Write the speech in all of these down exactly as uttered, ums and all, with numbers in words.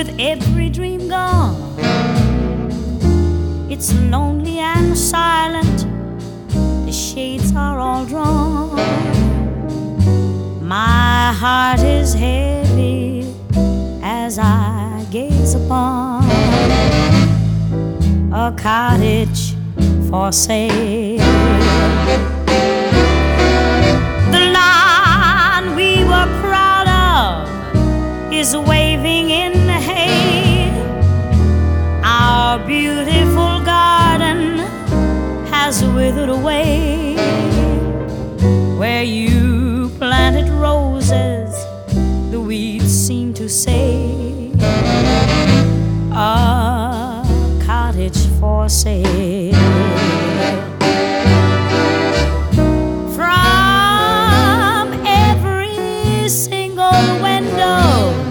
with every dream gone. It's lonely and silent, the shades are all drawn. My heart is heavy as I gaze upon a cottage for sale. The lawn we were proud of is waving in the hay. Our beautiful garden has withered away. Where you planted roses, the weeds seem to say, a cottage for sale. From every single window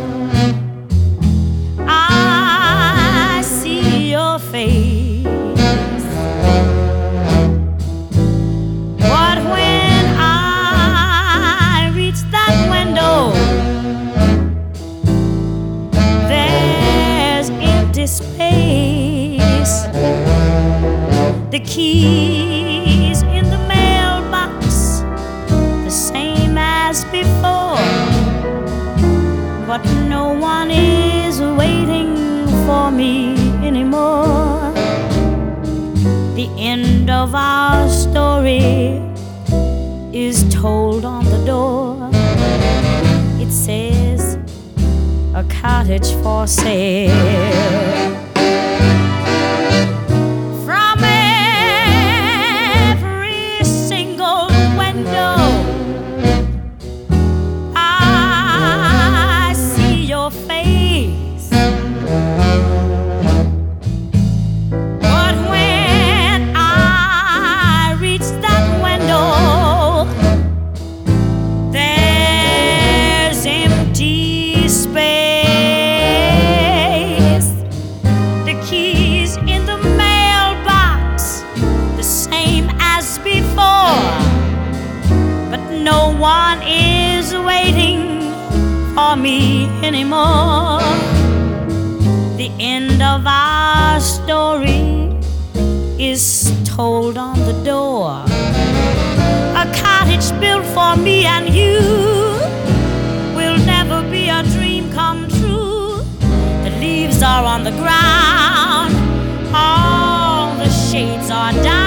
I see your face. But when I reach that window, there's empty space. The keys in the mailbox, the same as before, but no one is waiting for me anymore. The end of our story is told on the door. It says, a cottage for sale. No one is waiting for me anymore. The end of our story is told on the door. A cottage built for me and you will never be a dream come true. The leaves are on the ground, all the shades are down.